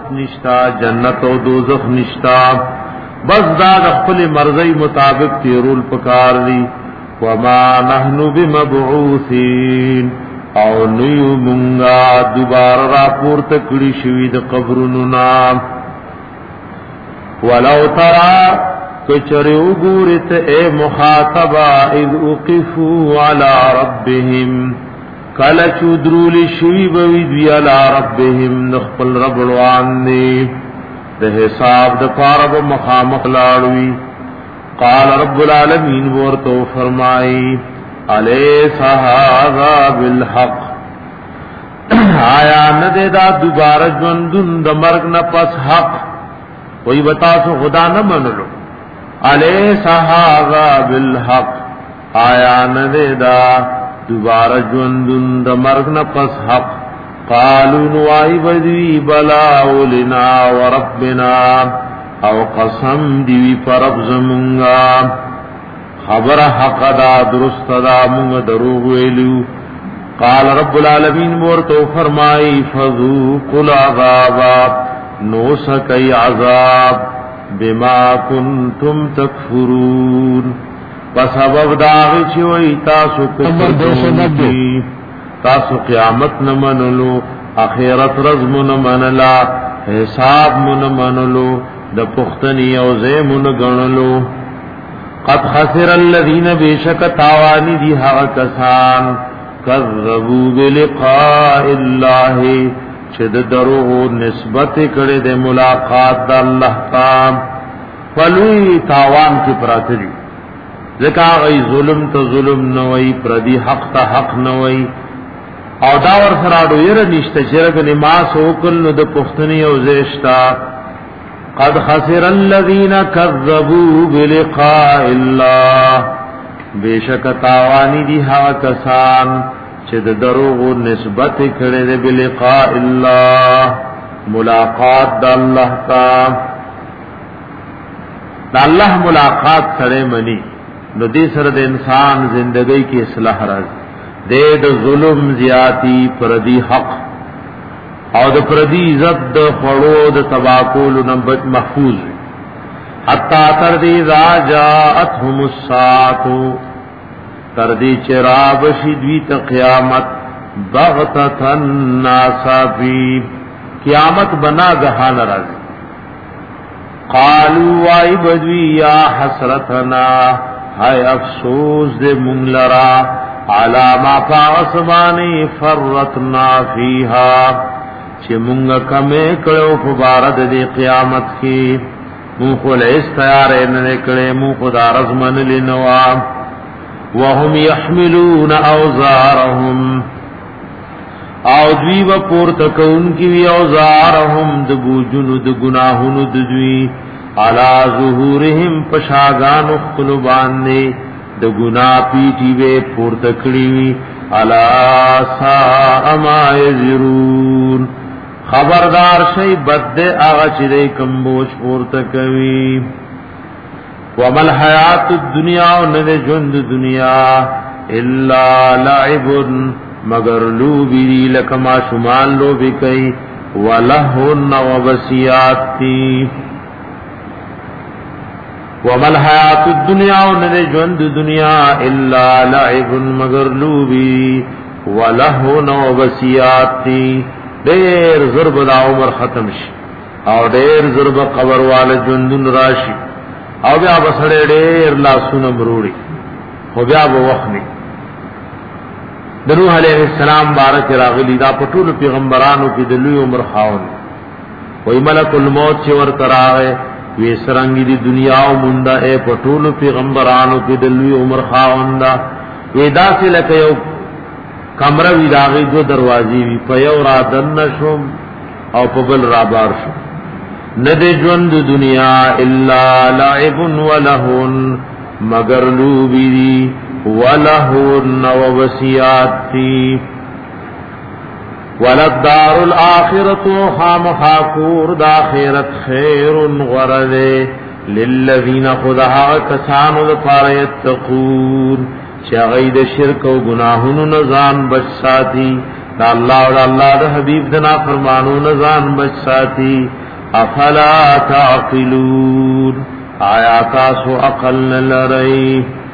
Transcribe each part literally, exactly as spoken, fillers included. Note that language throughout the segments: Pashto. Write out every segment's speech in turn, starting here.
نشتا جنت او دوزخ نشتا بس دا د خپل مرضی مطابق تیرول پکار دی وما نحنو بمبعوثین او نیو منگا دوباره را پورته کړي شوی د قبرونو نام ولو ترى کچره وګورت اے مخاطبا اذ وقفوا على ربهم کله چودرول شوی بوی دی علی ربهم نخپل رب روان دی د حساب د پاره مخامخ لاړوي قال رب العالمین ورته فرمای الیس هذا بالحق آیا نه دا دوباره ژوندون د مرګ نه پس حق وای بتا سو خدا نه منلو الیس هذا بالحق آیا نه دا دوباره ژوندون د مرګ نه پس حق قالوا نوای بدوی بلا ولنا وربنا او قسم دی پرب زمونگا خبر حق دا درست دا مونگ دروغ ویلو قال رب العالمین ورتو فرمائی فذوقوا العذاب نو سکی عذاب بما کنتم تکفرون بسبب داغی چوئی تاسو کفر تاسو قیامت نمنلو اخیرت رزم نمنلا حساب منمنلو د پختنی او زیمون گنلو قد خسر الذین بیشک تاوانی دی ها کسان کذبوا بلقاء الله چد دروغ نسبت کړي د ملاقات د الله تام فلوی تاوان کی پراتری ځکه غي ظلم ته ظلم نه وای پردي حق ته حق نه وای او دا ور سره ډیر نشته چې رګ نماز وکړ نو د پښتني او زیشتا قد خسر الذين كذبوا بلقاء الله بیشک تاوانی دی ها کسان چې د دروغ نسبت کړي د بلقاء الله ملاقات د الله تا د الله ملاقات سره منی نو دې سره د انسان زندګۍ کې اصلاح راځي د ظلم زیاتی پردی حق او د پردی عزت د خړو د تباکول نبت محفوظ حتا تر دې راجاتهم الساعه تر دې چراب شدوی ته قیامت بغتتن ناسفی قیامت بنا غهان راځي قالوا وای بدوی یا حسرتنا هاي افسوس دې مونږ لرا علا ما فاسمانی فرتنا فیها چې مونږ کمه کړو په بار د قیامت کې مونږ خو له استعار نه کړې مونږ خدا رزمن لنوا وهم يحملون اوزارهم او دوی و پورته کون کی وی اوزارهم د بوجونو د گناهونو د دوی علا ظهورهم پشاگان خپل باندې د ګنا پیټي وې پورته کړی وی الا سا ما یذرون خبردار شي بد هغه چې کوم بوج پورته کوي ومل حیات الدنیا ون ژوند دنیا الا لعب مگر لوبی لکما شمال لوبی کوي ولهن وبسیاتی ومل حیات الدنیا ون ژوند دنیا الا لعب مگر لوبی ولهن وبسیاتی ډېر ضرب د عمر ختم شي او ډېر ضرب قبر والے ژوندون راشي او بیا بسړې ډېر لاسونه مروړي خو بیا به وخت د نوح علیہ السلام بارک راغلی دا پټول پیغمبرانو کې د لوی عمر خاون وای ملک الموت چې ور تراغه وی سرنګی دی دنیا او موندا اے پټول پیغمبرانو کې د لوی عمر خاون دا ودا سے لکه یو کمره وی داغه دو دروازې وی په یو را دن شوم او په بل را بار شو ند ژوند دنیا الا لعب ولهن مگر لوبی ولهن ووسیاتی ولدار الاخرة خامخاکور دا خیرت خیر غرد للذین خدها کسانو دفار یتقون چاگئی دا شرک و گناہنو نظام بچ ساتی دا اللہ و دا اللہ دا حبیب دنا فرمانو نزان بچ ساتی افلا تعقلون آیا تاسو عقل لرئی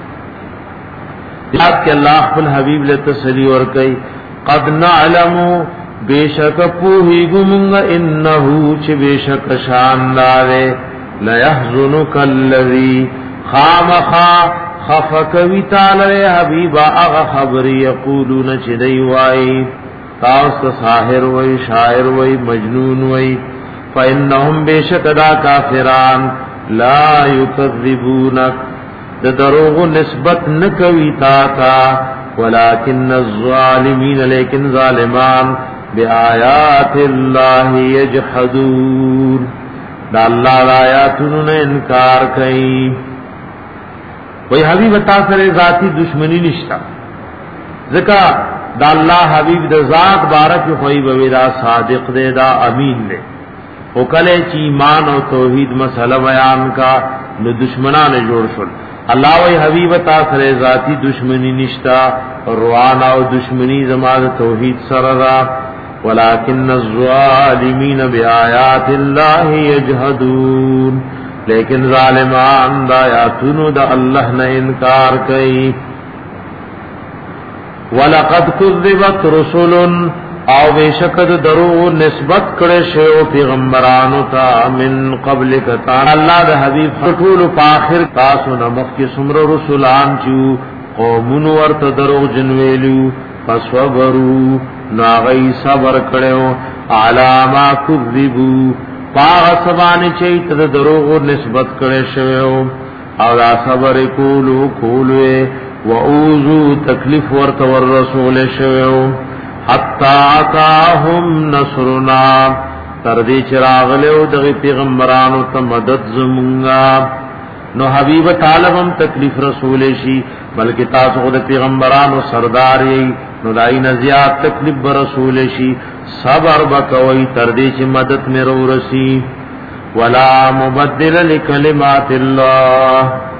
یاد کہ اللہ خپل حبیب لتسلی ورکی قد نعلمو بیشک پوہی گمنگا انہو چھ بیشک شاندارے لیحزنک اللذی خامخا خفکوی تعالی حبیبا اغا خبری یقولون چھ دیوائی تاست ساحر وی شاعر وی مجنون وی فإنهم بیشک دا کافران لا یکذبونک د دروغ نسبت نکوی تا تا ولكن الظالمین لیکن ظالمان بآیات اللہ یجحدون دا اللہ دا آیاتونو نے انکار کئی وی حبیب تاثر ذاتی دشمنی نشتا ذکا دا اللہ حبیب دا ذات بارک خوئی بویدہ صادق دے دا امین دے او کلے چی ایمان و توحید مسئلہ بیان کا نو دشمنان جوڑ شل اللہ وی حبیب تاثر ذاتی دشمنی نشتا روانا و دشمنی زمان توحید سردا ولكن الظالمین بآیات اللہ یجحدون لیکن ظالمان دا آیاتونو دا اللہ نے انکار کئی وَلَقَدْ كُذِّبَتْ رُسُلٌ او بیشکد درو نسبت کڑے شیو پیغمبرانو تا من قبل کتان اللہ دا حبیب خطول پاخر تاسو نمخ کی سمر رسولان چو قومون ورت درو جنویلیو فصبرو ناغی صبر کڑیو علاما کذبو پاغ سبانی چیت دا درو نسبت کڑے شیو او دا صبر کولو کولوے وعوزو تکلیف ورت ور رسول شیو حتی آتاهم نصرنا تردی چراغلیو دغی پیغمبرانو تا مدد زمونگا نو حبیب طالبم تکلیف رسول شی بلکہ تاسو خود پیغمبرانو سردار یی نو دائی نزیاد تکلیف برسول شی صبر بکوئی تردی چی مدد میں رو رسی ولا مبدل لکلمات اللہ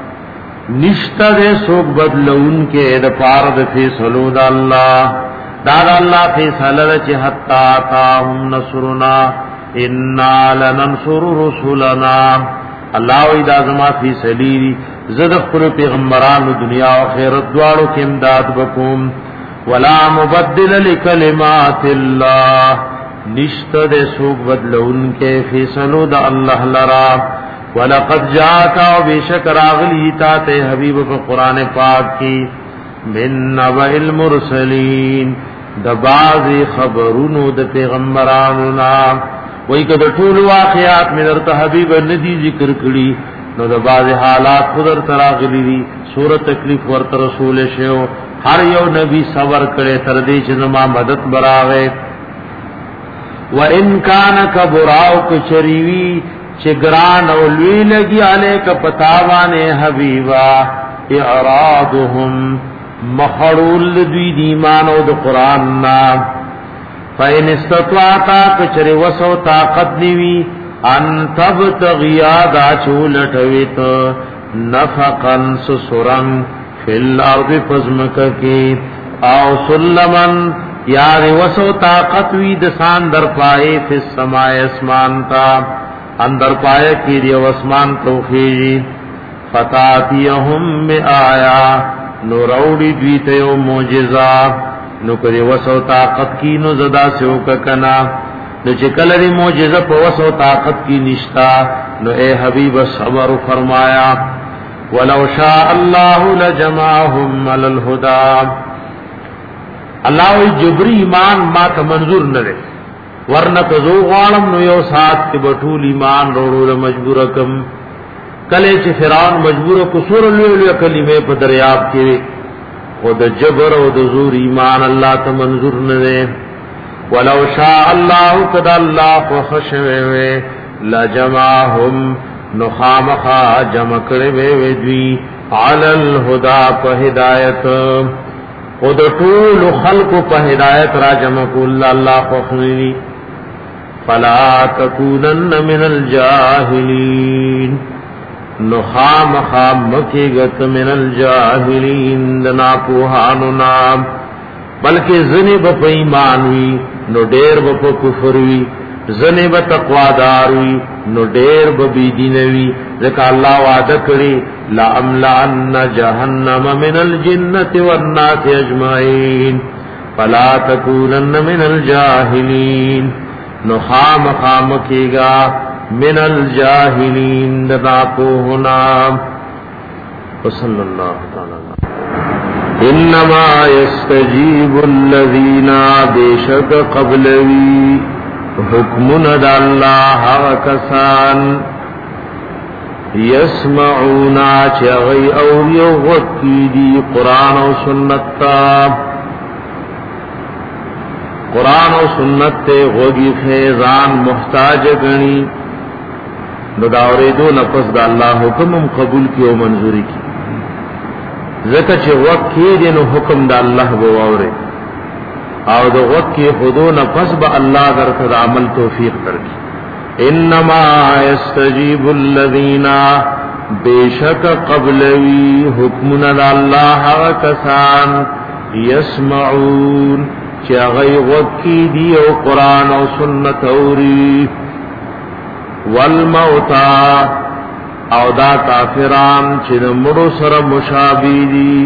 نشتہ دے سوک بدلون کے دا پارد فیصلو دا اللہ دار اللہ فیصلہ رچ حتی آتاهم نصرنا انا لننصر رسولنا اللہ ویدہ زما فیصلی زدف پر پیغمبران دنیا و خیرت دوارو کی امداد بکم ولا مبدل لکلمات اللہ نشت دے سوک بدلون کے فیصلو دا اللہ لرا ولقد جاکا و بیشک راغلی تاتے حبیب پر قرآن پاک کی من نبع المرسلین د بعضی خبرونو د پیغمبرانو نام وای کده ټول واقعات مې درته حبیب ندی ذکر کړي نو د بعضی حالات خودر تراغلی دي سورۃ تکلیف ورته رسول شو هر یو نبی صبر کړي تر دې چې زما مدد براوي و ان کان کبراو کچریوی چې ګران او لوی لګي الیک پتاوانه حبیبا اعراضهم مخړول دوی دی ایمان او د قران نا فین استطاعتا کچره وسو طاقت نیوی ان تبتغیا دا چولټویت نفقن سسرن فل ارض فزمک کی او سلمن یار وسو طاقت وی د سان در پائے فی السماء اسمان تا اندر پائے کی دی اسمان توخی فتاتیهم بآیا نو روڑی دویت یو موجزہ نو کدی وسو طاقت کی نو زدا سیو ککنا نو چکل دی موجزہ پا وسو طاقت کی نشتا نو اے حبیب صبر فرمایا ولو شاء اللہ لجمعهم علی الہدا اللہ وی جبری ایمان ما تا منظور نرے ورنہ کزو غالم نو یو ساتھ کی بطول ایمان روڑو لمجبورکم کله چې فرعون مجبور کو سور لوی لوی کلمې په دریاب کې خود جبر او د زور ایمان الله ته منظور نه ده ولو شاء الله قد الله فخشوي لجمعهم نخامخا جمع کړي وي دوی على الهدى په هدایت خود ټول خلق په هدایت را جمع کول الله خوخني فلا تكونن من الجاهلين نخام خام مکی گت من الجاہلین دنا پوہانو نام بلکہ زنی با پا ایمان وی نو دیر با پا کفر وی زنی با تقوادار وی نو دیر با بیدین وی ذکا اللہ وعدہ کری لَأَمْلَأَنَّ جَهَنَّمَ مِنَ الْجِنَّةِ وَالنَّاسِ أَجْمَعِينَ فَلَا تَكُونَنَّ مِنَ الْجَاهِلِينَ نو خام خام کیگا من الجاہلین دناکو ہونا وصلی اللہ تعالی انما يستجیب الذین بیشک قبلوی حکمنا دا اللہ کسان یسمعونا چغی اوری وغکی دی قرآن و سنتا قرآن و سنت تے غوگی فیضان محتاج گنی نو داوری دو نفس دا اللہ حکم قبول کی و منظوری کی ذکر چه وقت کی دینو حکم دا اللہ بواورے او دا وقت کی خودو نفس با اللہ در تد عمل توفیق در کی انما یستجیب الذین بیشک قبلوی حکمنا دا اللہ کسان یسمعون چه غی وکی دی او قرآن او سنت اوری والموتا او دا کافران چه مڑو سر مشابی دی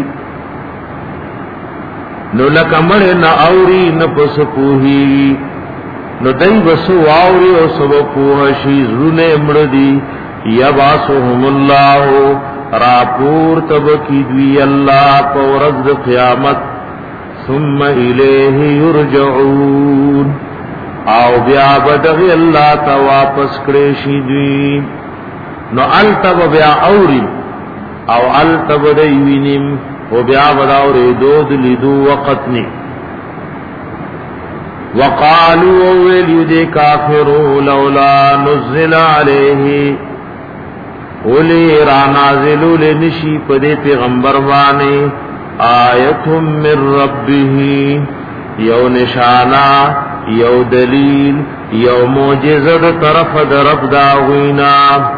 نو لکمڑ نا اوری نپس پوہی نو دی بسو آوری او سب پوہشی زرون امردی یباسوهم اللہ راپور تبکی دوی اللہ پورد قیامت ثم الیہ یرجعون او بیا بدغی اللہ تا واپس کریشی دوی نو التب بیا اوری او التب دیوینیم و بیا بداوری دود لیدو وقتنی وقالو اویلیو دے کافرو لولا نزل علیہ اولی رانازلو لنشی پدے پیغمبر بانے آیتم من ربه یو نشانا یو دلیل یو موجزد طرف در رب داوینا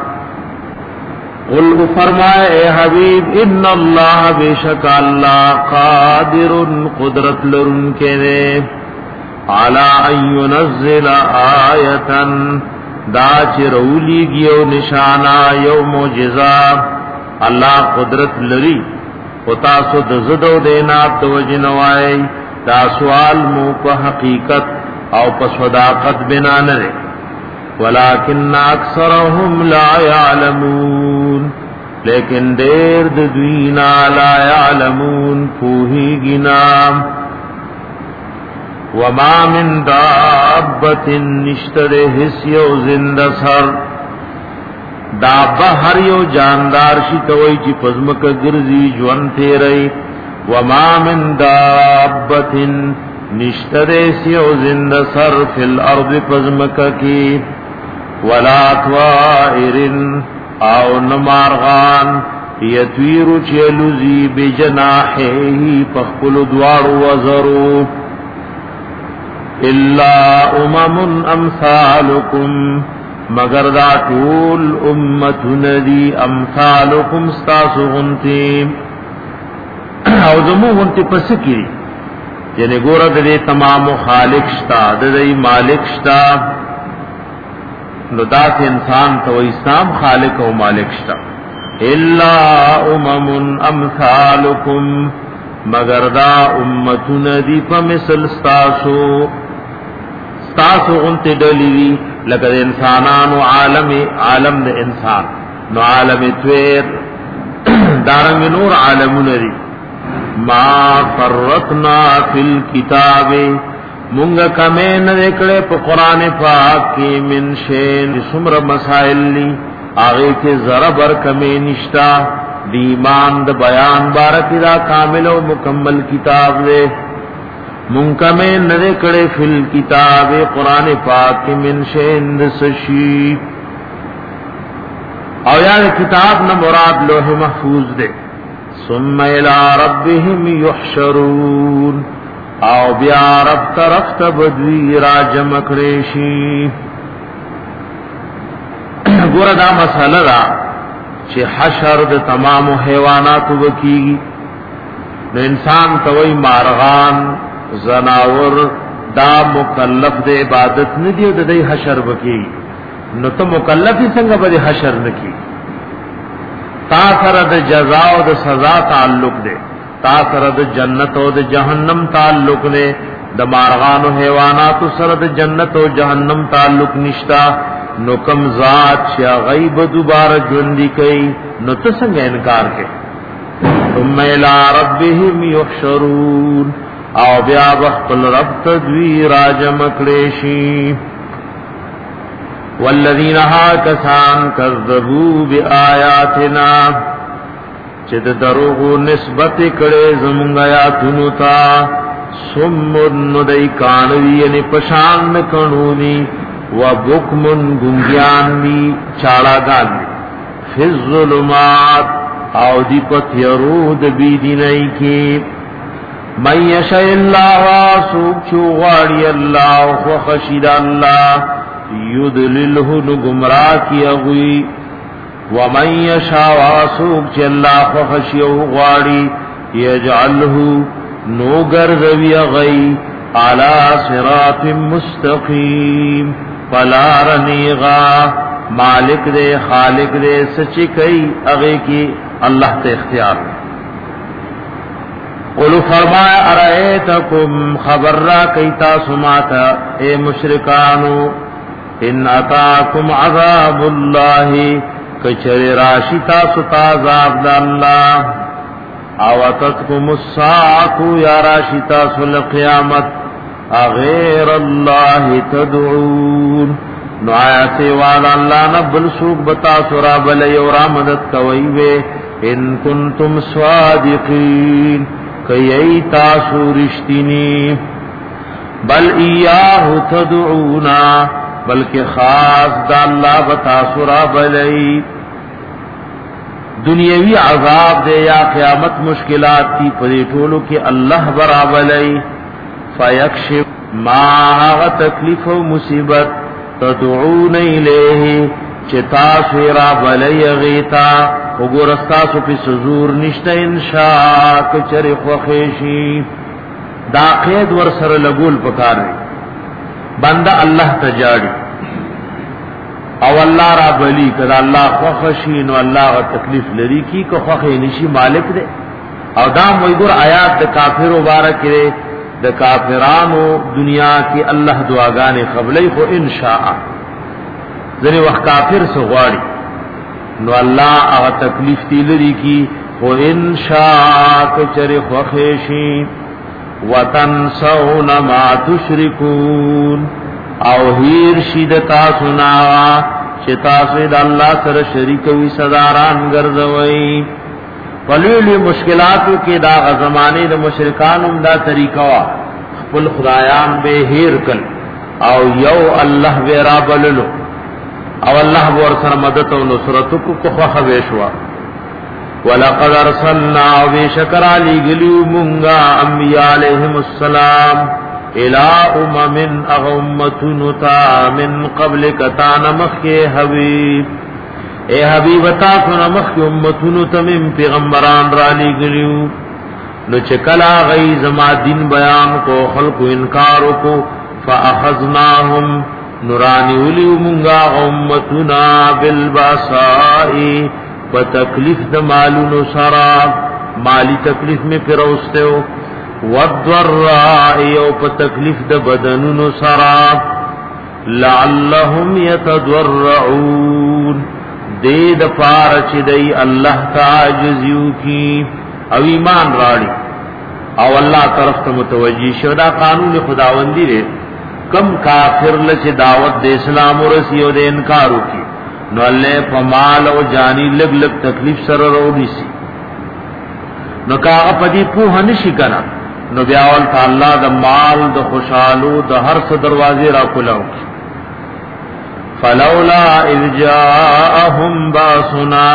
قل فرمائے اے حبیب ان اللہ بیشک اللہ قادر قدرت لرن کے نے علی ان ینزل آیتا دا چرولی گیو نشانا یو موجزہ اللہ قدرت لری و تاسو د زدو دینات دو جنوائی دا سوال مو پا حقیقت او پا صداقت بنا نرے ولیکن اکثرهم لا یعلمون لیکن دیر دوینا لا یعلمون پوہی گنا وما من دابت نشتر حسی و زند سر دابا ہر یو جاندار شی توئی چی پزمک گرزی جوان تیرئی وما من دابت نشتر سیو زند سر فی الارض پزمک کی ولا طوائر او نمارغان یتویرو چیلوزی بجناحی پخپل دوار وزرو الا امم امثالکم مگر دا طول امت ندی امثالکم ستاسو غنتی او زمو غنتی پس کری یعنی گورا دے تمام خالق شتا دے مالک شتا نو دا تے انسان تو اسلام خالق و مالک شتا الا امم امثالکم مگر دا امت ندی پمثل ستاسو ستاسو غنتی ڈلیوی لکہ انسانان و عالم عالم د انسان نو عالم تویر دارنگ نور عالم نری ما فرطنا فی الکتاب منگا کمین نکڑے پا قرآن پاک کی من شین سمر مسائل لی آغی کے ذربر کمین نشتا دیمان د بیان بارکی دا کامل و مکمل کتاب لے منکمے نرے کڑے فی الکتاب قرآن پاک کی من شیند سشی او یاد کتاب نہ مراد لوح محفوظ دے ثم الى ربهم یحشرون او بیا رب طرف تبدوی را جمع کریشی گورا دا مسئلہ دا چی حشر دا تمام حیوانات وکیگی نو انسان توی مارغان زناور دا مکلف دے عبادت ندی د دې حشر بکی نو ته مکلفی څنګه به حشر نکی تا سره د جزاء او د سزا تعلق دے تا سره د جنت او د جهنم تعلق دے د مارغان او حیوانات سره د جنت او جهنم تعلق نشتا نو کم ذات چې غیب دوباره ژوند کوي نو ته څنګه انکار کوي ثم الى ربهم يحشرون او بیا بخل رب تدوی راجم کلیشی والذین ها کسان کذبوا بآیاتنا چې د دروغو نسبت کړي زمونږ آیاتونو ته سمن دای کانوی یعنی پشان کڼونی و بکمن گنگیان می چاڑاگان می فی الظلمات او دی پتیرود بیدینائی کی من یشاء اللہ سوک چو غاڑی اللہ وخشید اللہ یدللہ نگمراہ کی اغوی ومن یشاء سوک چو اللہ وخشیو غاڑی یجعلہ نوگر ذوی اغی علی صراط مستقیم فلارنیغا مالک دے خالق دے سچی کئی اغی کی اللہ تے اختیار قلو فرمایا ارائیتکم خبر را کیتا سماتا اے مشرکانو ان اتاکم عذاب اللہ کچر راشتا ستا عذاب دا اللہ اواتتکم الساعتو یا راشتا سل قیامت اغیر اللہ تدعون نو آیا سیوال اللہ نبل سوک بتا سرا بلی اور آمدت کوئیوے ان کنتم صادقین کئی ای تاسو رشتینی بل ایاہ تدعونا بلکہ خاص دا اللہ بتا سرا بلی دنیاوی عذاب دے یا قیامت مشکلات تی پدی ٹولو کی اللہ برا بلی فیکشف ما آغا تکلیف و مصیبت تدعون الیہ چتا سویرا بلی غیتا وګورستاسو په سزور نشته انشاء کچر خوخیشی دا قید ور سره لګول پکار دی بنده الله تجاړي او الله را بلی کدا الله خوخشی نو الله غ تکلیف لري کی کو خوخه نشي مالک دی او دا موږ ګور آیات د کافر مبارک دی د کافرانو دنیا کی الله دعاګانې قبلې خو انشاء ځنه وخت کافر سو غواړي نو الله هغه تکلیف دی لري کی او انشاء کچر خوخیشی وتنسون ما تشركون او هیر شیدتا سنا چتا سید الله سره شریک وی صداران ګرځوي پلولی مشکلاتو کې دا زمانه د مشرکانو دا طریقہ خپل خدایان به هیر کړ او یو الله ورا بللو او الله ور سره مدد او نصرت کو خو ویشوا ولقد ارسلنا وشکر علی گلیو مونگا انبیاء علیہم السلام الى امم اغمتنتا من قبل کتان مخی حبیب اے حبیب تا سن مخی امتنتا من پیغمبران را لی گلیو نو چکلا غی زما دین بیان کو خلق انکارو کو فاخذناهم نورانی ولیو مونگا امتنا بالباسائی و تکلیف د مالونو سرا مالی تکلیف میں پروستے ہو والضرائی او پا تکلیف د بدنونو سرا لعلهم یتضرعون دید پارچ دی اللہ تعجزیو کی او ایمان راڑی او اللہ طرف تا متوجی شدا قانون خداوندی رے کم کافر لچ دعوت دے اسلام و رسی و دے انکارو کی نو اللہ پا مال او جانی لگ لگ تکلیف سر روڑی سی نو کاغا پا دی پوها نشی کنا نو بیاول تا اللہ دا مال دا خوشحالو دا ہر سا دروازی را کلاو کی فلولا اذ جاءهم باسنا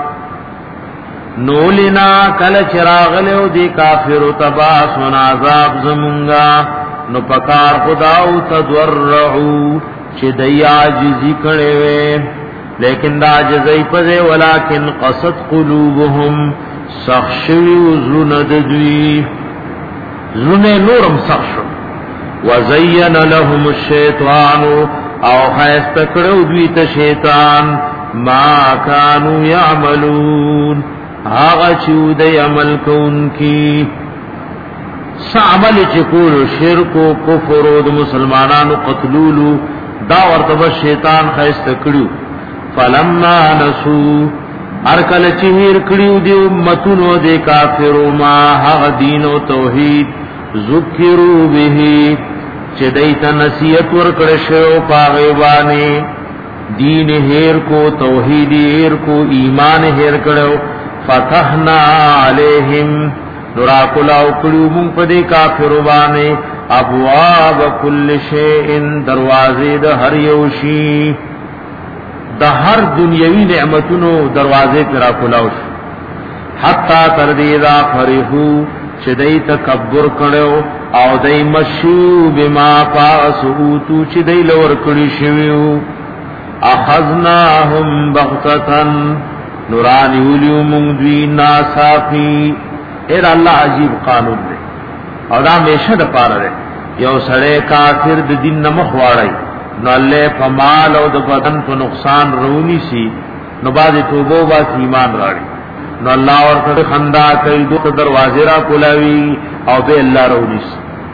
نولنا کل چراغلیو دی کافر تباسنا عذاب زمونگا نو پکار خداو تدورعو چی دی عاجزی کڑیوے لیکن دا عجزی پدے ولیکن قصد قلوبهم سخشوی وزرون ددوی زونه نورم سخشو وزین لهم الشیطان او خیست کرو دویت شیطان ما کانو یعملون آغا چود عمل کون کی سا عمل چکولو شرکو کفرو دا مسلمانانو قتلولو دا ورطب شیطان خیست کرو فلما نسو ارکل چهیر کریو دی امتونو دی کافرو ما حق دین و توحید ذکرو بهی چه دیتا نصیحت ورکرشو پاغیبانی دین ہیر کو توحید ہیر کو ایمان ہیر کرو فتحنا علیہم نراکلاو کریو من پدی کافرو بانے ابواب کل شیئن دروازے دا ہر یوشی دا ہر دنیاوی نعمتونو دروازے پر راکلاوش حتی تردیدا فرحو چدئی تکبر کړو او دای مشو بما پاسوتو چدئی لور کړی شویو اخذناهم بغتتن نورانی ولیو مونږ دوی ناصافی ایر الله عجیب قانون دی او دا همیشه د پاره دی یو سړی کافر د دین نه مخ واړی نو الله په مال او د بدن په نقصان رونی سي نو باندې توبه وا ایمان راړي نو الله ورته خندا کوي دوه دروازې را کولاوي او به الله رونیس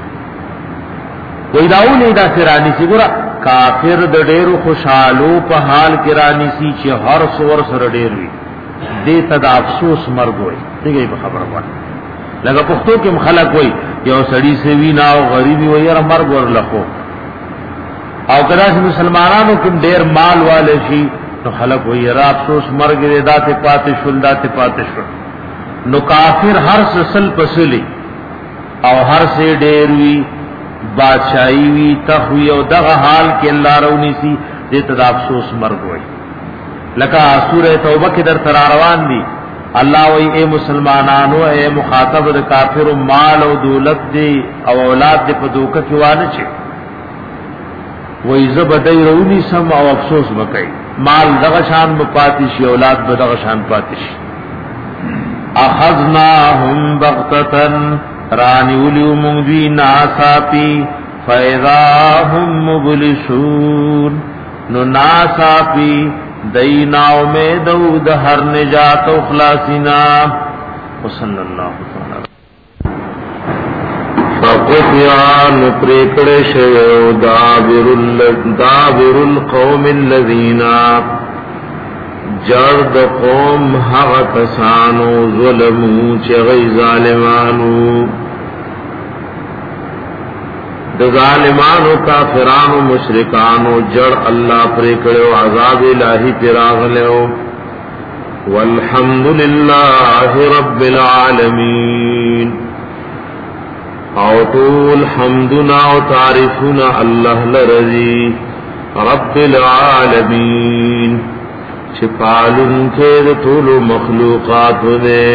وای داونه دا سرانی سی ګره کافر د ډېرو خوشالو په حال کې رانی سی چې هر څور سره ډېر وي دې ته د افسوس مرګ وي دغه په خبره وایي لکه پښتو کې مخالک وای یو سړی سوي نه او غریبي وای را مرګ ورلخو او کله چې مسلمانانو کې ډېر مال والے شي نو خلق وی را افسوس مرګ دې داته پاتې شول داته پاتې شول نو کافر هر سل پسلی او هر سه ډېر وی بادشاہي وی تخوی او دغه حال کې الله رونی سي دې ته افسوس مرګ وای لکه سوره توبه کې در تر روان دي الله وی اے مسلمانانو اے مخاطب د کافر مال او دولت دی او اولاد دې په دوکه کې وانه چي وای زبدای رونی سم او افسوس وکړي مال دغه شان مپاتیش اولاد به دغه شان پاتیش اخذناهم بغتتن رانی ولیو مونږی ناصافی فاذا هم مبلسون نو ناصافی دینا امید او د هر نجات او خلاصینا صلی الله تعالی فقطعا نپریکڑ شیو دابر القوم الذین جرد قوم حق کسانو ظلمو چغی ظالمانو د ظالمانو کافرانو مشرکانو جڑ اللہ پریکڑو عذاب الہی پراغلو والحمدللہ رب العالمین او طول حمدنا و تعریفنا اللہ لرزی رب العالمین چپالن کے طول مخلوقات دے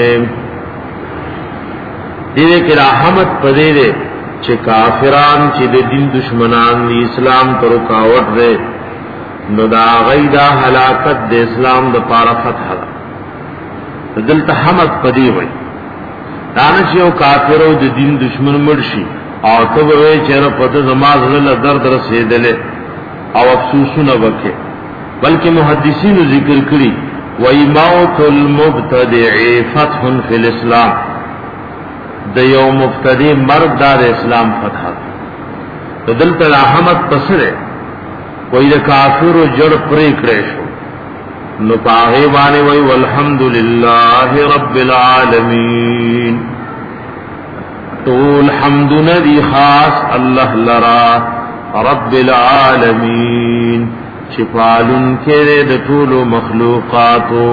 دیدے کہ رحمت پدے دے چھ کافران چھ دے دین دشمنان دی اسلام تو رکاوٹ دے نو دا غیدہ حلاکت دے اسلام دا پارا فتح دا دلتا حمد پدی ہوئی دانش یو کافرو د دین دشمن مرشي او ته وې چیرې پته زماز له درد رسیدلې او افسوسونه وکړي بلکې محدثین ذکر کړي وای موت المبتدع فتح فی الاسلام د یو مبتدی مرد د اسلام فتح ده دلته رحمت پسره وای د کافر جړ پرې کړې شو نو پاغه باندې وای والحمدللہ رب العالمین طول حمد ندی خاص اللہ لرا رب العالمین چپالن کے د طول مخلوقاتو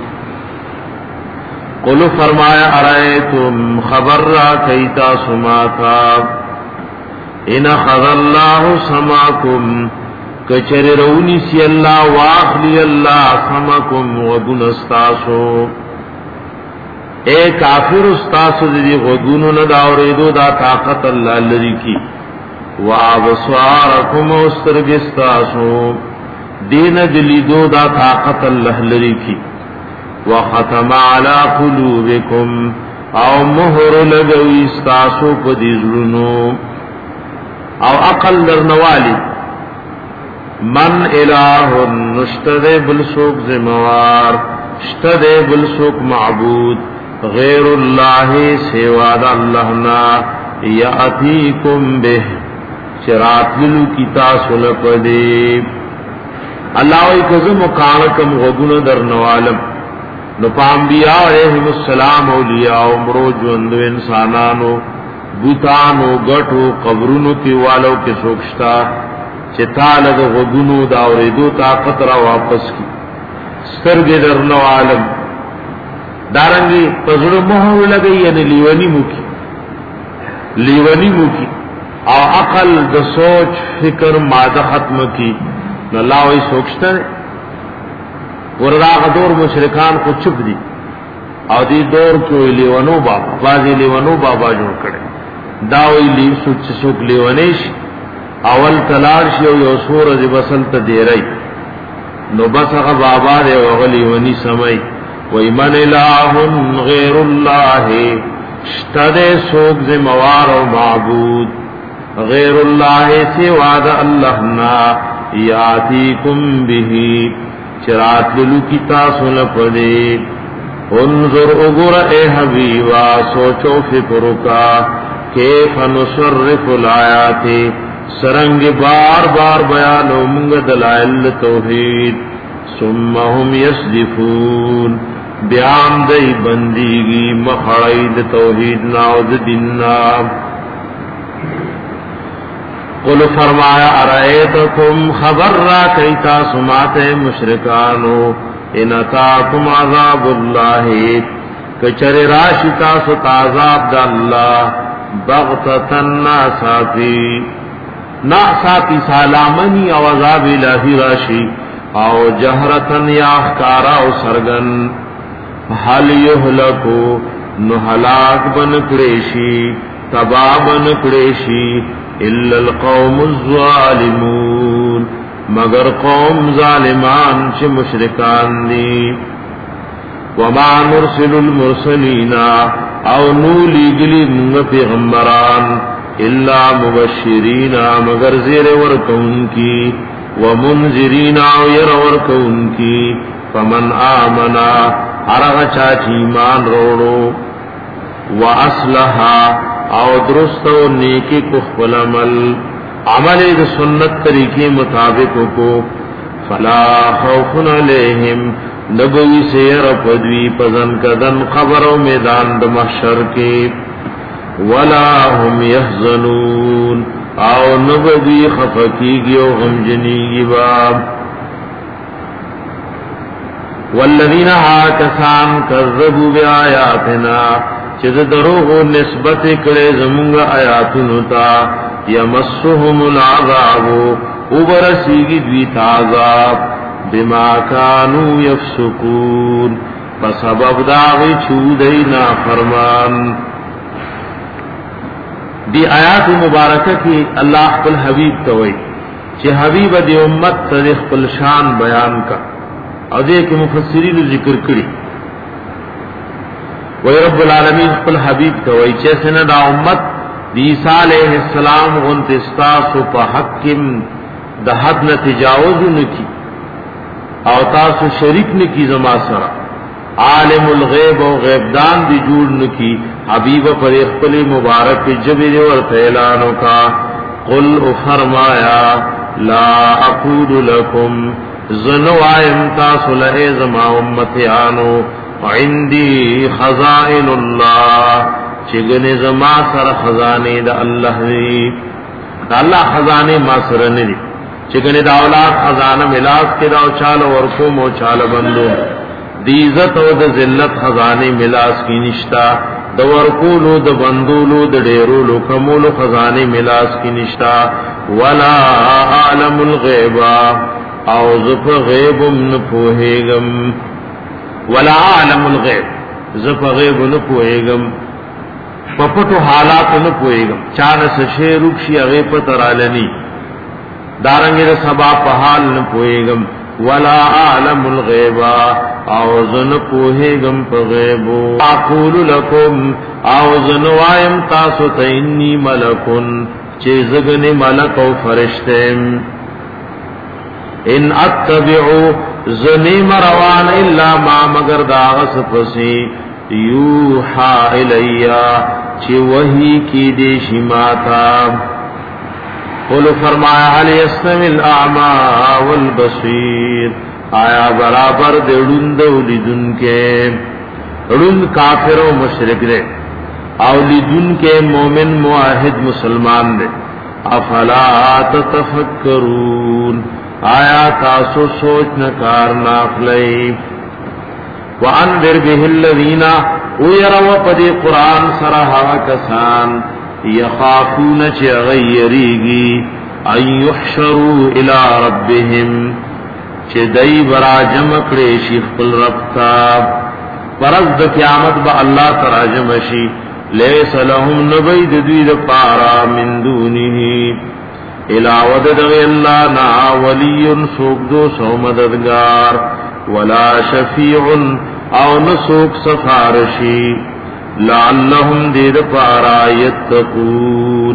قلو فرمایا ارائیتم خبر را کیتا سماتا ان خذ اللہ سماکم کچر رونی سی اللہ واخلی اللہ سمکم وگن استاسو اے کافر استاسو دی غدونو نداوریدو دا طاقت اللہ لری کی وابصارکم استرگ استاسو دین جلیدو دا طاقت اللہ لری کی وختم علی قلوبکم او مہر لگوی ستاسو پا دیزلونو او عقل در نوالی من الہ نشتد بلسوک زموار شتد بلسوک معبود غیر اللہ سواد اللہنا یاتیکم بہ چرات للو کی تاسل پدی اللہ وی کزم کانکم غگن در نوالم نو پا انبیاء علیہم السلام اولیاء عمرو جوندو انسانانو بوتانو گٹو قبرونو کی والو کی سوکشتا چتال دا غگنو دا اوریدو طاقت را واپس کی سترگ در نوالم دارنگی پزر محو لگئی یعنی لیونی موکی لیونی موکی او عقل دا سوچ فکر مادہ ختم کی نو اللہ وی سوکشتا ہے وردا دور مشرکان کو چپ دی او دی دور کیو لیونو بابا بازی لیونو بابا جوڑ کڑے داوی لیو سوچ سوک لیونیش اول تلارشی او یو سور دی بسل تا دیرائی نو بس اغا بابا دے وغلی ونی سمائی وی من الہن غیر اللہ شتد سوک زموار و معبود غیر اللہ سواد اللہنا یاتیکم بہی چرات للو کی تاسو لپدے انظر اگر اے حبیبا سوچو فکرو کا کیف نصرف الآیات سرنگ بار بار بیانو منگ دلائل توحید ثم هم یصدفون بیان دی بندیگی مخڑید توحید ناود دننا قل فرمایا ارائیتکم خبر را کیتا سمات مشرکانو ان اتاکم عذاب اللہ کچر راشتا ست عذاب دا اللہ بغتتن ناساتی ناساتی سالامنی او عذاب الہی راشی او جہرتن یا اخکارا او سرگن حل یہلکو نو ہلاک بن کریشی تبا بن کریشی الا القوم الظالمون مگر قوم ظالمان چھ مشرکان دی وما نرسل المرسلین او نولی گلی منگ پیغمبران الا مبشرین مگر زیر ورکون کی ومنذرین او یر ورکون کی فمن آمنا ارغ چاچی ایمان روڑو واصلحا او درست و نیکی کو خپل عمل عمل د سنت طریقے مطابق کو فلا خوف علیہم نبوی سیر پدوی پزن کدن قبر و میدان د محشر کے ولا هم يحزنون او نبوی خفقیگی و غمجنیگی باب والذین آکسان کذبوا بآیاتنا چیز دروغ و نسبت کرے زمونگ آیاتنو تا یمسهم العذاب اوبرسیگی دویت عذاب بما کانو یفسقون بسبب داغی چودئی نافرمان دی آیات مبارکہ کی اللہ خپل حبیب توئی چی حبیب دی امت تر خپل شان بیان کا او دے کہ مفسرین ذکر کری وی رب العالمین خپل حبیب توئی چیسے نا دا امت دی عیسیٰ علیہ السلام غنت استاسو پا حکم دا حد نا تجاوز نکی او تاسو شریک نکی زما سرا عالم الغیب و غیبدان دی جوڑ نکی حبیب پر اخپل مبارک جبر ورت اعلانو کا قل فرمایا لا اقول لکم زنوائم تاسو لئے زما امتیانو عندی خزائن اللہ چگن زما سر خزانے دا اللہ دی دا اللہ خزانے ما سر ندی چگن دا اولاد خزانہ ملاس کے دا چال ورکم و چال بندو دی عزت و دا ذلت خزانے ملاس کی نشتا دا ورکولو دا بندولو دا ڈیرولو کمولو خزانے ملاس کی نشتا ولا عالم الغیبا او زف غیبم نپوہیگم ولا عالم الغیب زف غیب نپوہیگم پپٹو حالات نپوہیگم چانس شیروکشی غیب ترالنی دارنگی دا سبا پا حال نپوہیگم ولا اعلم الغیب او زن پوهیگم په غیبو اقول لكم او زن وایم تاسو ته انی ملکن چې زګنی ملک او فرشتم ان اتبعو زنی مروان الا ما مگر داغس پسی یوحا الیا چی وحی کی دیشی ماتا قلو فرمایا حل یستمی الاعما والبصیر آیا برابر دے رند و لدن کے رند کافر و مشرک دے او لدن کے مومن معاہد مسلمان دے افلا تتفکرون آیا تاسو سوچ نکار ناخلی وانذر به الذین ويروا پدی قرآن سرحا کسان یخافون چی غیریگی ان یحشروا الى ربهم چی دی برا جمع کریشی خپل ربتا پرزد قیامت با اللہ تراجم شی لیس لهم نبید دوید پارا من دونہی علاوہ دغی اللہ نا ولی سوک دو سو مددگار ولا شفیع او نسوک سفارشی لعلهم دید پارا یتقون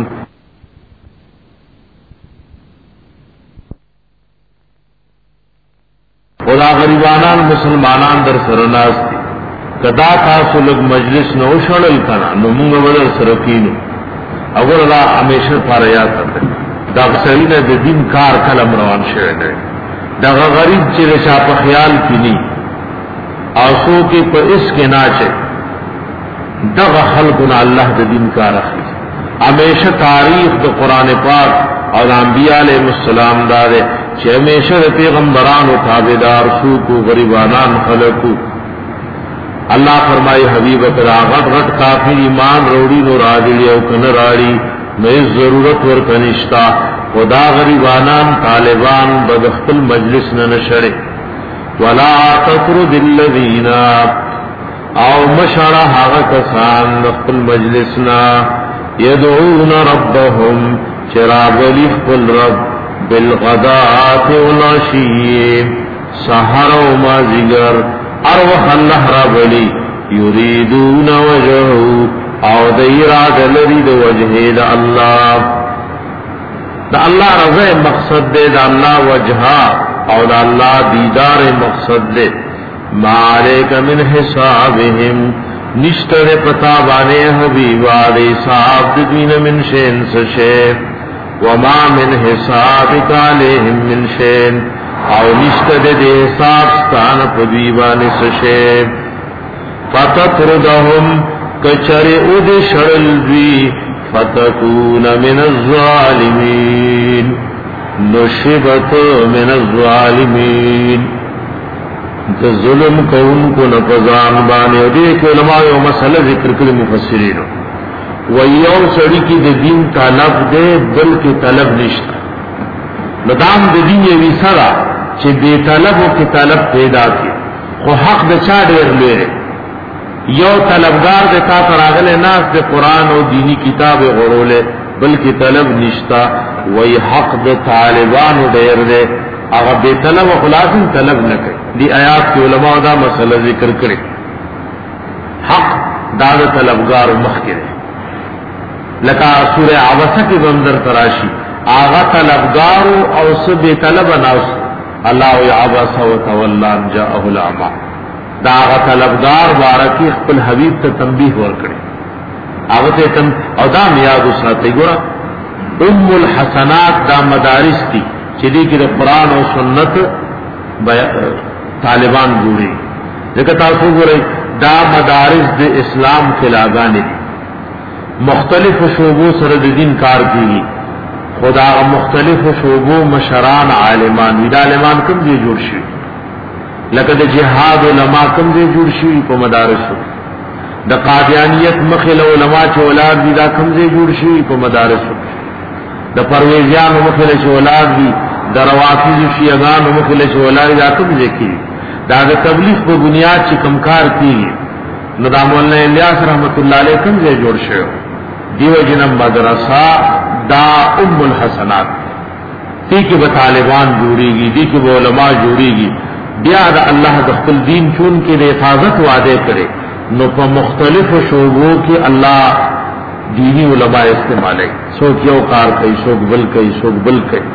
خدا غریبانان مسلمانان در سرناس دی کدا تاسو لگ مجلس نو شړل کنا نو موږ بدل سرکینو اگر دا همیشه پارا یاد کړه دا سړی د دین کار کلم روان شوی دی دا غریب چې رشا په خیال کې ني او سو کې په اس کې ناچه دا خلقنا الله د دین کار اخلي همیشه تاریخ د قران پاک او انبیاء علیہ السلام دار چې همیشه پیغمبرانو تابعدار سو کو غریبانان خلقو الله فرمایي حبیب کراغت غټ کافر ایمان وروړي نو راځي او کنه راړي نو ضرورت ور کنيشتا خدا غریبانان طالبان بدخل مجلس نه نشړي ولا تطرد الذين او مشړه هغه کسان خپل مجلسنا يدعون ربهم شراب لخل رب بالغداة والعشي سحر وما زگر اروح الله ربلی یریدون وجهه او دیراد لرید وجهه دا اللہ دا اللہ رضا مقصد دے دا اللہ وجہا او دا اللہ دیدار مقصد دے ما علیک من حسابهم نشتر پتا بانے حبیبا دے صاحب دین من شین سشے وما من حسابک علیہم من شین او نشتر دے حساب ستان پدیبان سشے فتطردهم کچری او دے شرل بھی فتکون من الظالمین نشبت من الظالمین تو ظلم کون کو نفذان بانے اور دیکھ علماء و مسئلہ ذکر کر مفسرین ویو سڑی کی دے دین طلب دے بلکہ طلب نشتا ندام دے دین یہ ویسرا چھ بے طلب و کی طلب پیدا کی خو حق دے چا دیر لے یو طلبگار دے تا تراغل ناس دے قرآن و دینی کتاب غرولے بلکہ طلب نشتا وی حق دے طالبان دیر دے اگر بے طلب و خلاصن طلب نہ کرے دی آیات کی علماء دا مسئلہ ذکر کرے حق داد طلبگار مخ کرے لکا سورہ عبسہ کی بندر تراشی آغا طلبگار او سب بے طلب ناس اللہ عبسہ و تولان جاءہ العما دا آغا طلبگار بارکی خپل حبیب تا تنبیح ورکڑے آغا تے تن او دا میادو ساتے گورا ام الحسنات دا مدارس تی چلی کی دا قرآن و سنت طالبان جوڑی لیکن تاسو گورے دا مدارس دے اسلام خلاگانے دی مختلف شعبوں سرد دین کار کی خدا مختلف شعبوں مشران عالمان وید عالمان کم دی جوڑ شوی لکه د جهاد علماء کم دی جوړ شي په مدارسو د قادیانیت مخل علماء چې اولاد دي دا کم دی جوړ شي په مدارسو د پرویزیان مخل چې اولاد دي د روافض شیعان مخل چې اولاد دا کم دی کی دا د تبلیغ په بنیاد چې کمکار کیږي نو د مولانا الیاس رحمت الله علیه کم دی جوړ شو دیو جنم مدرسه دا ام الحسنات تی کې به طالبان جوړیږي، دی کې به علما جوړیږي. بیا د الله د خپل دین چون کې د حفاظت وعده کړي، نو په مختلفو شعبو کې الله دینی علماء استعمالي. څوک یو کار کوي، څوک بل کوي، څوک بل کوي.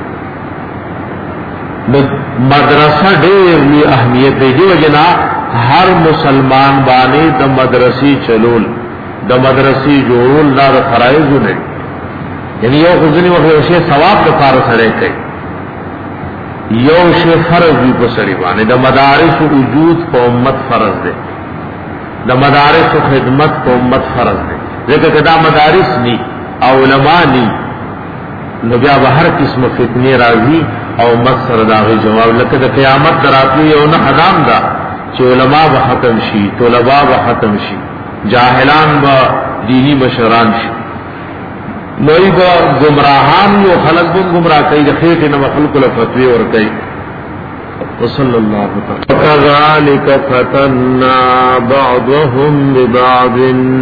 مدرسه ډېر لوی اهمیت دی. دی وجنا هر مسلمان باندې د مدرسې چلول، د مدرسې جوړول دا د فرایض نه، یعنی یو غزنی وغه شی ثواب د پاره سره کوي، یو شی فرض دی په سړي باندې. د مدارس وجود په امت فرض دی، د مدارس خدمت په امت فرض دی. ځکه دا مدارس ني او علماء ني، نو بیا به هر قسم فتنه راځي او امت سره داغي جواب. لکه د قیامت دراتو یو نه حرام ده چې علماء به ختم شي، طلبا به ختم شي، جاهلان به دینی مشران شي، نوې به گمراهان یو خلق به گمراه کوي، د خېټه نه خلق له فتوی ور کوي. وصلی الله تعالی وکذالک فتننا بعضهم ببعض.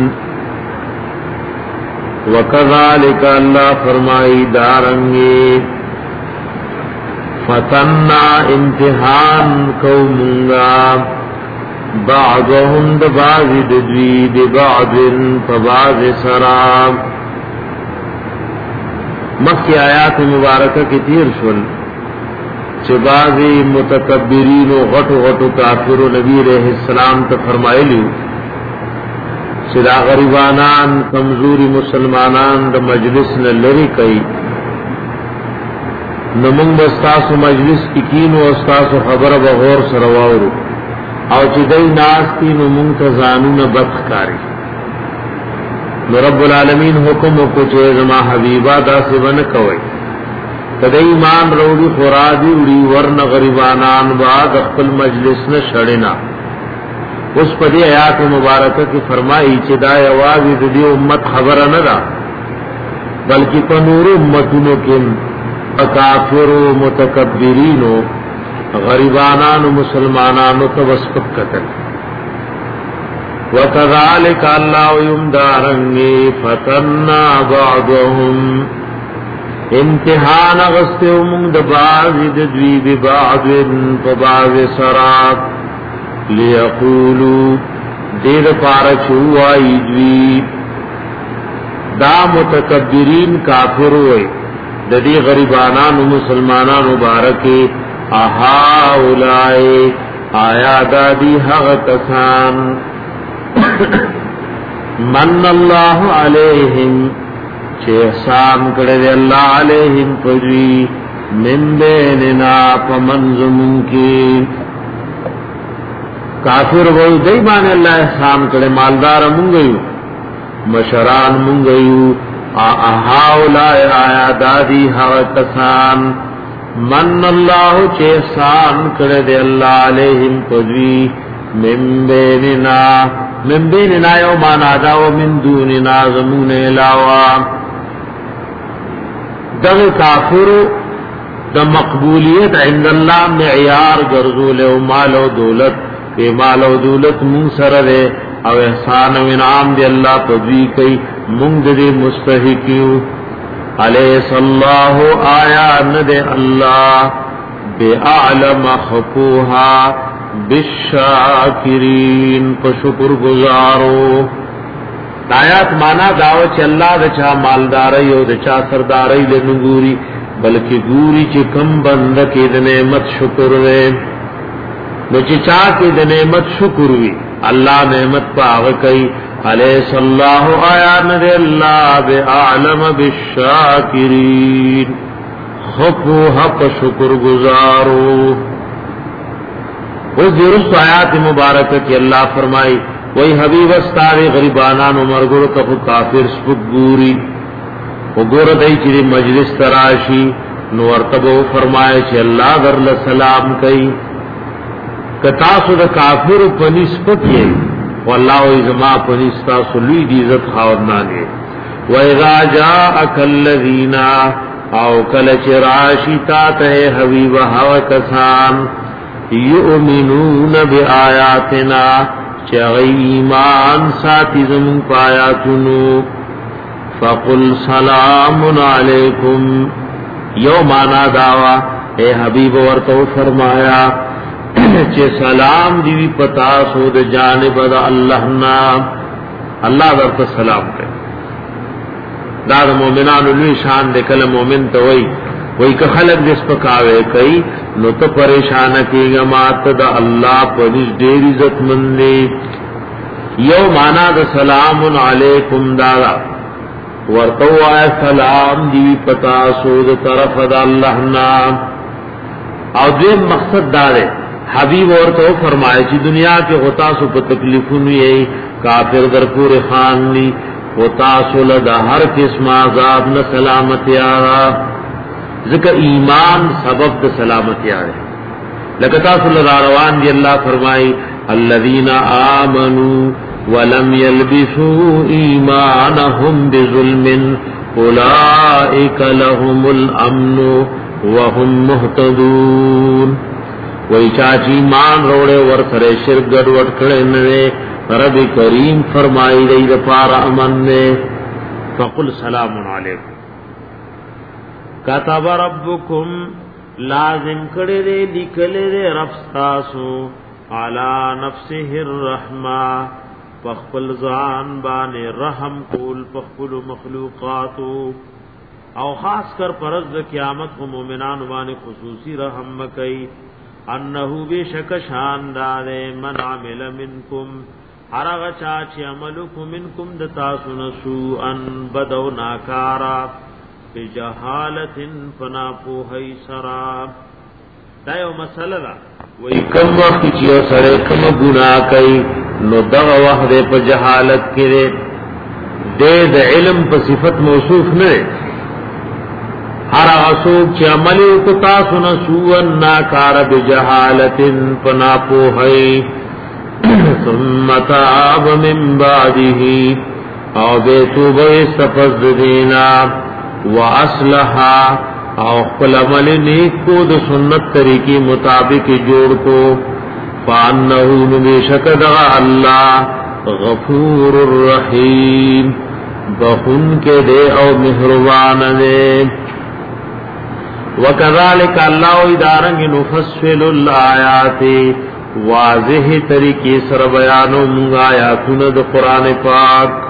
وکذالک اللہ فرمائی دارنگی فتننا امتحان قومنگا بعضهم دباغ ددوی دبعض فباغ سرام. مکی آیات مبارکہ کی تیر شل چه بعضی متکبرین و غٹو غٹو کافر و نبی علیہ السلام تا فرمائی لیو چې دا غریبانان کمزوري مسلمانان د مجلس نه لري کوي، نو موږ استاسو مجلس کې کینو، استاسو خبره به غور سره واورو، او چې دای ناستی نو موږ ته ځانونه بدکاری. نو رب العالمین حکم وکړو چې زما حبیبا داسې ونه کوي. کله ایمان وروړي خورادي وړي ورن غریبانان بعد خپل مجلس نه شړینا. اس په دې آیات مبارکه کې فرمایي چې دا یوازې د دې امت خبره نه ده، بلکې په نور امتونو کې کافر او متکبرین او غریبانان او مسلمانانو ته وسپک کتل. وکذالک الله یمدارنګ فتننا بعضهم امتحان غستهم د بعض د دوی به بعض په بعض سرات لیقولو دیر پارچوائی دوی دا متکبرین کافر ہوئے دا دی غریبانان و مسلمانان مبارکی اہا اولائے آیا دادی حق کسان من اللہ علیہم چه احسان کردے اللہ علیہم پجوی من بیننا پمنزمون کی. کافر وای دای باندې الله احسان کړي، مالدار مونږ یو، مشران مونږ یو، اهاولا آیا دادی هغه کسان من الله چې احسان کړي دی الله علیهم پدوی من بیننا. من بیننا یو معنا دا او من دوننا زمون علاوه. دغه کافر د مقبولیت عند الله معیار ګرځول او مال او دولت کہ مال و دولت من سر دے او احسان و انعام دے اللہ پدوی کئی من دے مستحقیو. علیس اللہ آیا ندے اللہ بے اعلم خفوہا بالشاکرین پشکر گزارو. آیات مانا داو چھ اللہ دا چاہ مالداری او دا چاہ سرداری دے نگوری، بلکہ گوری چھ کم بند کے دے نعمت شکر دے. نو چې چا کې د نعمت شکر وی الله نعمت پاغ کوي. علیس الله آیا ند الله باعلم بالشاکرین خفو حق شکر گزارو. اس درست آیات مبارکہ کی اللہ فرمائی وہی حبیب استار غریبانان و مرګرو ته کافر سپک ګوري وګوره دای چې مجلس تراشی نو ورتبو فرمایي چې الله در سلام کوي. کتاسو د کافر پنس پکې والله ازما پنس تاسو لوی دی عزت خاورنانه. و اذا جاءك الذين او کل چراشی تا ته حبیب هوا کسان یؤمنون بآیاتنا چغی ایمان ساتي زمون پایاتونو فقل سلام علیکم یو معنا داوا اے حبیب ورته فرمایا چې سلام دی پتا سو د جانب د الله نا الله ورته سلام کوي دا د مؤمنانو لوی شان دی کله مؤمن ته وای وای که خلق دې سپکاوي کوي نو ته پریشان کیږه مات د الله په دې ډېر عزت مندي یو معنا د سلام علیکم دارا ورتوا سلام دی پتا سو د طرف د الله نا او دې مقصد دا دی حبیب ورته فرمایي چې دنیا کې ہوتا سو په تکلیفونو یې کافر در پورې خان ني ہوتا سو له هر قسم عذاب نه سلامتی آرا ذکر ایمان سبب د سلامتی آرا لکه تاسو له روان دی الله فرمایي الذين آمنوا ولم يلبسوا ایمانهم بظلم اولئک لهم الامن وهم مهتدون وای چاچی ایمان روڑے ور سره شرک گډ وډ کړي نه رب کریم فرمایي دی د پار امن نے فقل سلام علیکم کتب ربکم لازم کړي دې لیکل دې رب تاسو علی نفسه الرحمه فخپل ځان باندې رحم کول فخپل مخلوقاتو او خاص کر پرز د قیامت کو مومنان باندې خصوصی رحم کوي انه بشک شاندار من عمل منکم هرغه چا چې عمل کو منکم د تاسو نسو ان بدو ناکارا بجهالت فنا پوهی سرا دا یو مسله ده وای کوم وخت چې سره کوم ګناه کوي نو دغه وخت په جهالت کې دې د علم په صفت موصوف نه هر اسوک چې عمل کو تاسو نه سو ناکار بجهالت فنا پوهی ثم تاب من بعده او به توبه استفز دینا واصلح او خپل عمل نیک کو د سنت طریقې مطابق جوړ کو فانه بشکد الله غفور الرحیم بخون کے دے او مہربان دے وکذالک اللہ ادارنگ نفصل الآیات واضح طریقے سر بیانو منگا آیاتون دا قرآن پاک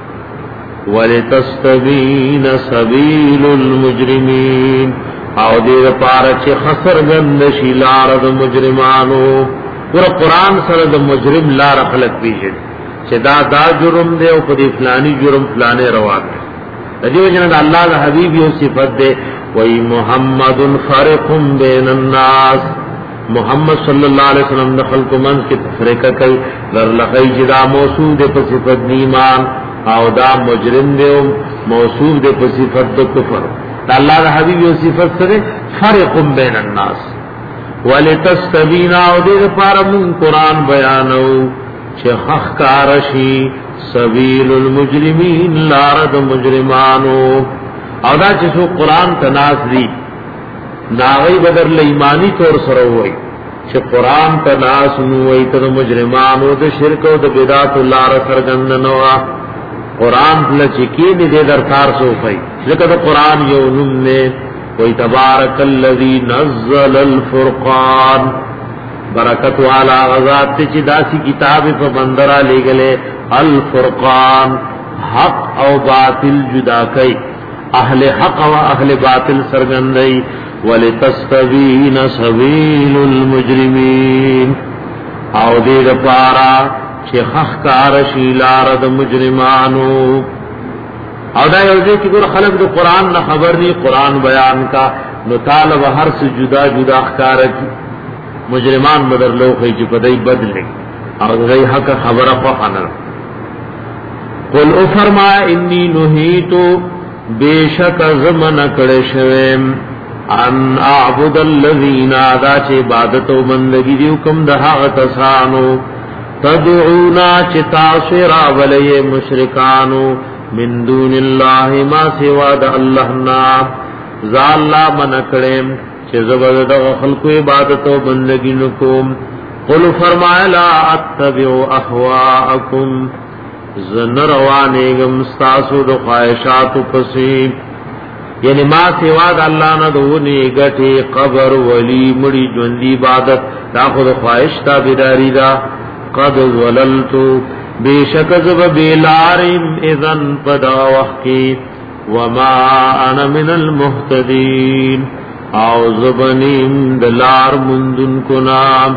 وَلِتَسْتَبِينَ سَبِيلُ الْمُجْرِمِينَ او دیر پارچ خسر گندشی لارد مجرمانو پورا قرآن سر دا مجرم لار خلق بیشد چه دا دا جرم دے او پدی فلانی جرم فلانے روان دے دیو جنہ دا اللہ دا حبیب یو صفت دے وی محمد فارق بین الناس محمد صلی اللہ علیہ وسلم دخل کو منز کی تفریقہ کئی لرلقی جدا موصول دے پر صفت نیمان او دا مجرم دے موصول دے پر صفت دا کفر دا اللہ دا حبیب یو صفت سرے فارق بین الناس ولتستبین او دے پارمون قرآن بیانو چه خخ کارشی سبیل المجرمین لارد مجرمانو او دا چه سو قرآن تناس دی ناغی بدر لیمانی طور سروئی چه قرآن تناس نوئی تد مجرمانو دا شرک و دا بدات اللہ رسرگندنوا قرآن تلچکین دے در کار سوفائی لکہ دا قرآن یونم نے وی تبارک اللذی نزل الفرقان برکت والا غزات تی چی داسی کتاب پا بندرہ لے گلے الفرقان حق او باطل جدا کئی اہل حق و اہل باطل سرگندئی ولتستبین سبیل المجرمین او دیر پارا چی خخ کارشی لارد مجرمانو او دا یوزے کی گر خلق دو قرآن نہ خبر دی قرآن بیان کا نطالب ہر سے جدا جدا اخکارکی مجرمان بدر لوخی چی پدائی بدلے اور دی حق خبر فخنر قل او فرما انی نحیتو بیشک زمن کڑشویم ان اعبد اللذین آدا چی عبادت و بندگی دیو کم دہا غتسانو تدعونا چی تاثرا ولی مشرکانو من دون اللہ ما سوا دا اللہ نام ذا اللہ منکڑیم چه زبد دا خلق عبادت و بندگی نکوم قل فرمائے لا اتبعو احواءکم زن روانیگم ستاسو دا خواہشات پسیم یعنی ما سوا د الله نه دونی غټي قبر ولی مړي ژوندۍ عبادت دا خود خواهش تا بیداری دا قد وللتو بیشک زب بیلارم اذن پدا وحکی وما انا من المهتدین او زبنیم دلار مندن کنام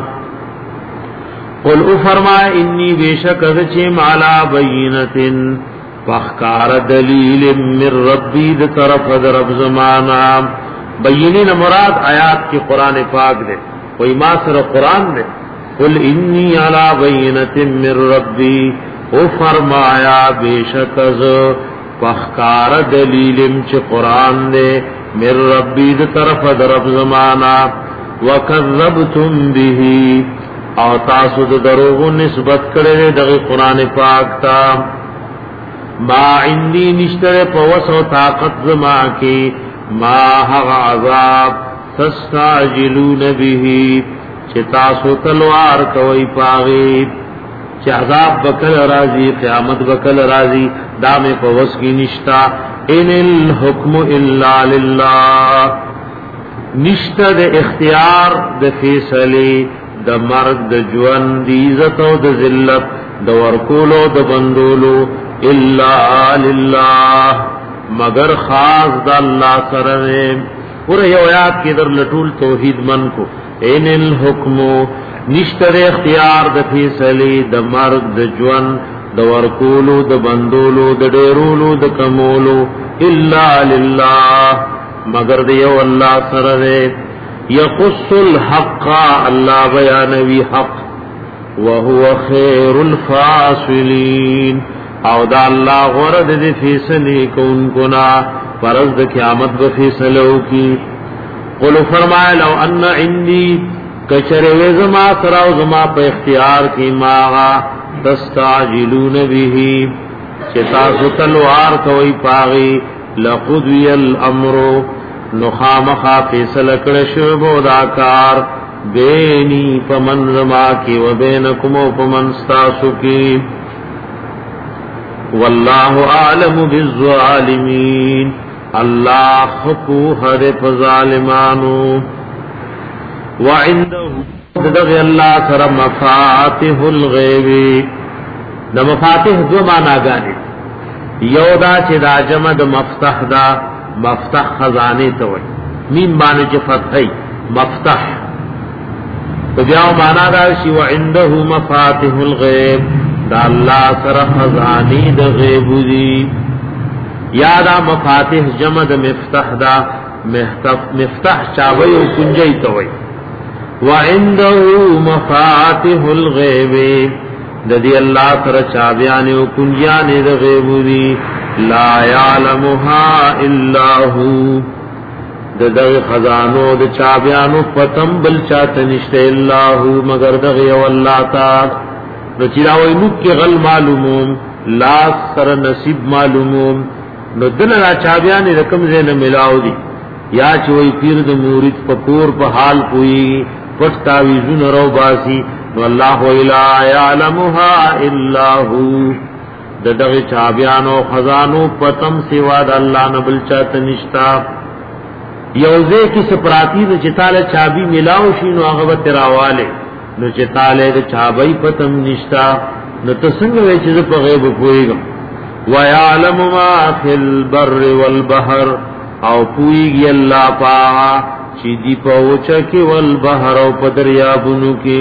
قل او فرمائے انی بیشک ذچیم علا بینتن فاخکار دلیل من ربی د طرف در رب زمانا بینین مراد آیات کی قرآن پاک دے کوئی ما سر قرآن دے قل انی علی بینت من ربی او فرمایا بیشک از فاخکار دلیل چ قرآن دے من ربی د طرف در رب زمانا وکذبتم به او تاسو د دروغ نسبت کړي دغه قرآن پاک تا ما عندي نشتر پوس او طاقت زما کی ما هغ عذاب تستعجلون به چتا سو تلوار کوي پاغي چې عذاب بکل راضي قیامت بکل راضي دامه پوس کی نشتا ان الحكم الا لله نشتا د اختیار د فیصله د مرد د ژوند د عزت او د ذلت د ورکولو د بندولو الا لله مگر خاص د الله سره پورے یو آیات کې در لټول توحید من کو ان الحكم نشتر اختیار د فیصله د مرد د ژوند د ورکولو د بندولو د ډیرولو د کمولو الا لله مگر د یو الله سره یقص الحق الله بیانوی حق وهو خیر الفاصلین او دا الله غرض دې فیصله کون کنا فرض د قیامت به فیصلو کی قل فرمایا لو ان عندي کچره زما سرا او زما په اختیار کی ما تستعجلون به چتا تلوار کوي پاغي لقضي الامر نخامخا فیصله کړه شو بودا کار بینی پمن زما کی و بینکم و پمن ستاسو کی والله اعلم بالظالمین الله خپو هر ظالمانو وعنده دغ الله سر مفاتيح الغیب د مفاتيح دو معنا غاني یو دا چې دا جمع د مفتح دا مفتح خزانه ته وي مين باندې چې فتحي مفتح تو بیا معنا دا شی وعنده مفاتيح الغیب دا الله سره خزانی د غیب دی یا دا مفاتيح جمع د مفتح دا مفتح چاوي او کنجي ته وي وعنده مفاتيح الغیب د دې الله سره چاويان او کنجيان د غیب دی لا يعلمها الا هو د دغه خزانو د چاويانو پتم بل چاته نشته الا هو مگر دغه او الله تعالی نو چراوی نوک کے غل معلوموم لا سر نصیب معلوموم نو دل را چابیانی رکم زین ملاو دی یا چوئی پیر د مورید پا پور پا حال پوئی پٹ تاویزون رو باسی نو اللہ ویلا یعلمها الا ہو ددغ چابیانو خزانو پتم سوا دا اللہ نبل چاہتا نشتا یوزے کی سپراتی دا چتال چابی ملاو شینو آغبت راوالے نو چې تعالی د چابای پتم نشتا نو تسنګ وی چې په غیب پویګم ويعلم ما فی البر والبحر او پویږي الله پاها چې دی په وچه کې والبحر او په دریابونو کې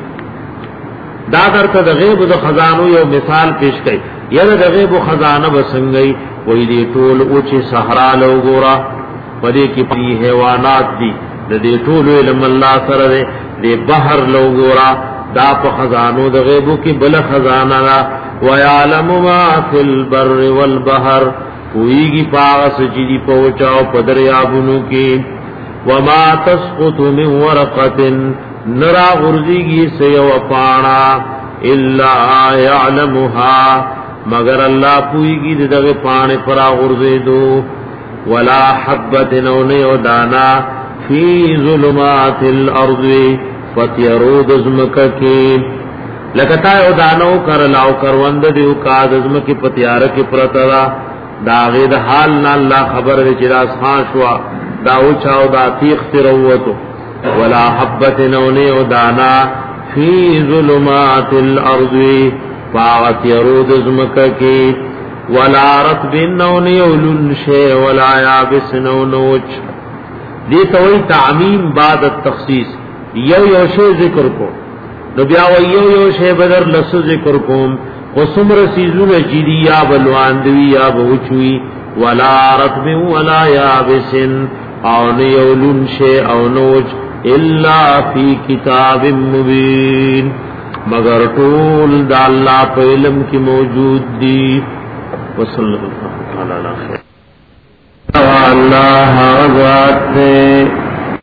دا درته د غیب د خزانو یو مثال پیش کړي یره د غیب خزانه وسنګي وې دې ټول او چې صحرا لو ګورا پدې کې په حیوانات دي د دې ټول علم الله سره دی بحر لو گورا دا په خزانو د غیبو کی بل خزانه را ويعلم ما فی البر والبحر ویږي پاس چې دی پوچاو په دریابونو کې وما تسقط من ورقه نرا غرزیږي سیو پانا الا يعلمها مگر الله پویږي دغه پانه پر غرزیدو ولا حبه نو نه دانا فی ظلمات الارض فتیرو دزمکا کی لکتا او دانو کر لاو کروند دیو کا دزمکی پتیار کی پرترا دا غیر حال نه الله خبر دی چې راس خان شو دا او چاو دا تیخ تروتو ولا حبت نونی او دانا فی ظلمات الارض فاغت يرود زمکه کی ولا رطب نونی اولن شی ولا یابس نونوچ دی توئی تعمیم بعد التخصیص یو یو شی ذکر کو نو بیا و یو یو شی بدر لس ذکر کوم وسمر سیزون جدی یا بلوان دوی یا بوچوی ولا رطب ولا یابس او نیولن شی او نوچ الا فی کتاب مبین مگر طول دا اللہ پہ علم کی موجود دی وصلی اللہ تعالی علیہ خیر اللہ حضرت